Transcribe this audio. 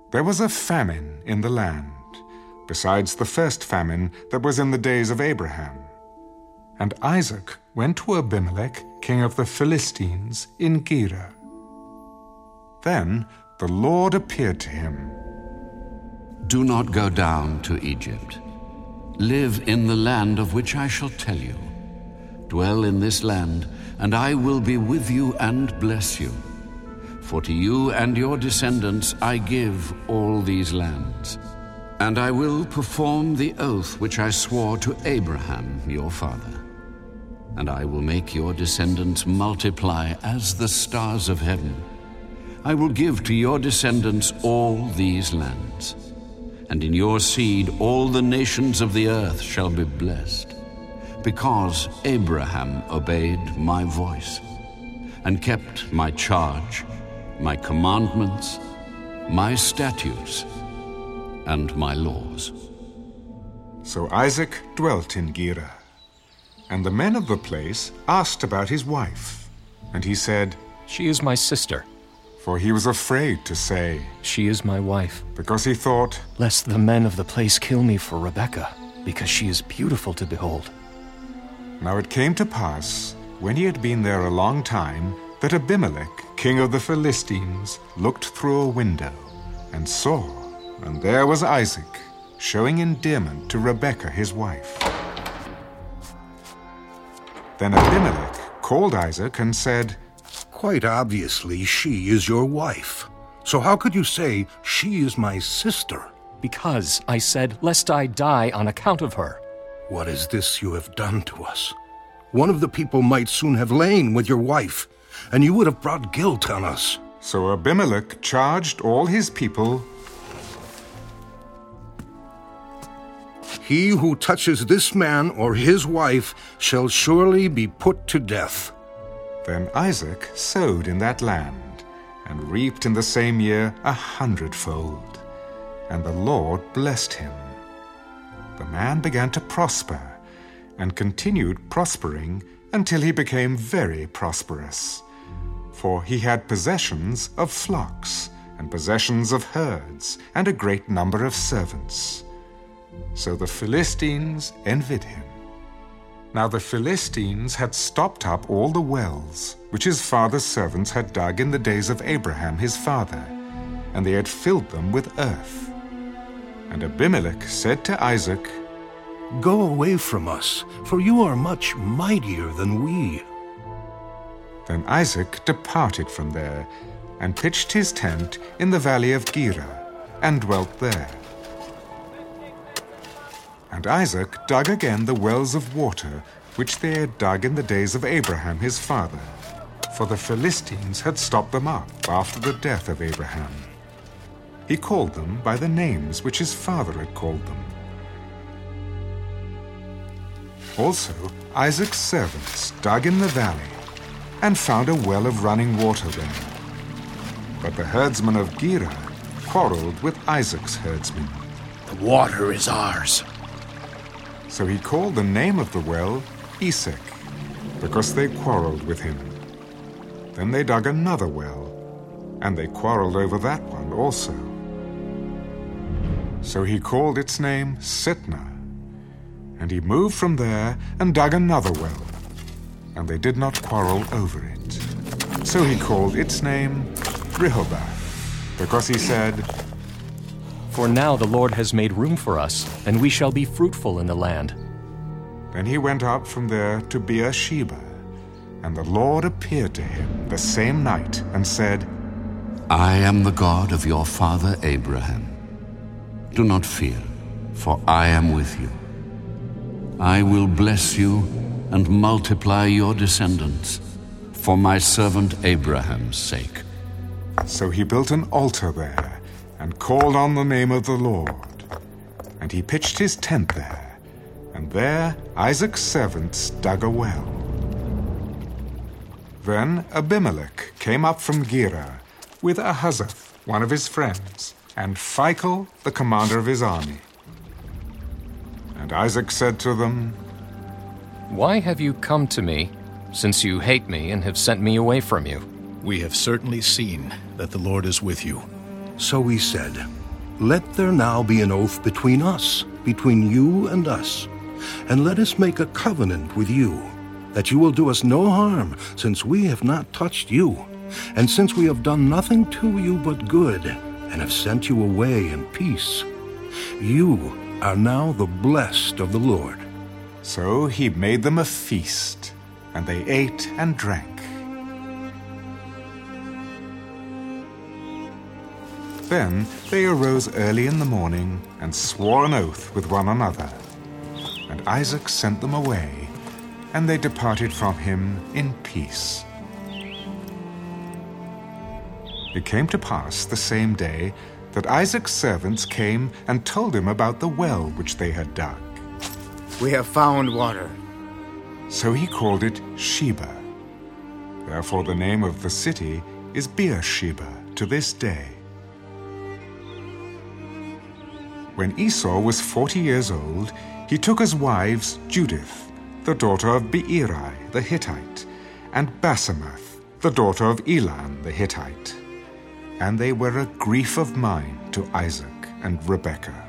There was a famine in the land, besides the first famine that was in the days of Abraham. And Isaac went to Abimelech, king of the Philistines, in Gerar. Then the Lord appeared to him. Do not go down to Egypt. Live in the land of which I shall tell you. Dwell in this land, and I will be with you and bless you. For to you and your descendants I give all these lands. And I will perform the oath which I swore to Abraham your father. And I will make your descendants multiply as the stars of heaven. I will give to your descendants all these lands. And in your seed all the nations of the earth shall be blessed, because Abraham obeyed my voice, and kept my charge, my commandments, my statutes, and my laws. So Isaac dwelt in Gerar. And the men of the place asked about his wife. And he said, She is my sister. For he was afraid to say, She is my wife. Because he thought, Lest the men of the place kill me for Rebekah, because she is beautiful to behold. Now it came to pass, when he had been there a long time, that Abimelech, king of the Philistines, looked through a window, and saw, and there was Isaac, showing endearment to Rebekah his wife. Then Abimelech called Isaac and said, Quite obviously she is your wife. So how could you say, she is my sister? Because I said, lest I die on account of her. What is this you have done to us? One of the people might soon have lain with your wife, and you would have brought guilt on us. So Abimelech charged all his people, He who touches this man or his wife shall surely be put to death. Then Isaac sowed in that land, and reaped in the same year 100-fold. And the Lord blessed him. The man began to prosper, and continued prospering until he became very prosperous. For he had possessions of flocks, and possessions of herds, and a great number of servants. So the Philistines envied him. Now the Philistines had stopped up all the wells which his father's servants had dug in the days of Abraham his father, and they had filled them with earth. And Abimelech said to Isaac, Go away from us, for you are much mightier than we. Then Isaac departed from there, and pitched his tent in the valley of Gerar, and dwelt there. And Isaac dug again the wells of water which they had dug in the days of Abraham his father, for the Philistines had stopped them up after the death of Abraham. He called them by the names which his father had called them. Also Isaac's servants dug in the valley, and found a well of running water there. But the herdsmen of Gerar quarreled with Isaac's herdsmen. The water is ours. So he called the name of the well Esek, because they quarreled with him. Then they dug another well, and they quarreled over that one also. So he called its name Sitnah. And he moved from there and dug another well, and they did not quarrel over it. So he called its name Rehoboth, because he said, For now the Lord has made room for us, and we shall be fruitful in the land. Then he went up from there to Beersheba, and the Lord appeared to him the same night and said, I am the God of your father Abraham. Do not fear, for I am with you. I will bless you and multiply your descendants for my servant Abraham's sake. So he built an altar there and called on the name of the Lord. And he pitched his tent there, and there Isaac's servants dug a well. Then Abimelech came up from Gerar with Ahuzzath, one of his friends, and Phicol, the commander of his army. And Isaac said to them, Why have you come to me, since you hate me and have sent me away from you? We have certainly seen that the Lord is with you. So he said, "Let there now be an oath between us, between you and us, and let us make a covenant with you, that you will do us no harm, since we have not touched you, and since we have done nothing to you but good, and have sent you away in peace. You are now the blessed of the Lord." So he made them a feast, and they ate and drank. Then they arose early in the morning and swore an oath with one another. And Isaac sent them away, and they departed from him in peace. It came to pass the same day that Isaac's servants came and told him about the well which they had dug. We have found water. So he called it Sheba. Therefore the name of the city is Beersheba to this day. When Esau was 40 years old, he took as wives Judith, the daughter of Beeri the Hittite, and Basemath, the daughter of Elon the Hittite. And they were a grief of mind to Isaac and Rebekah.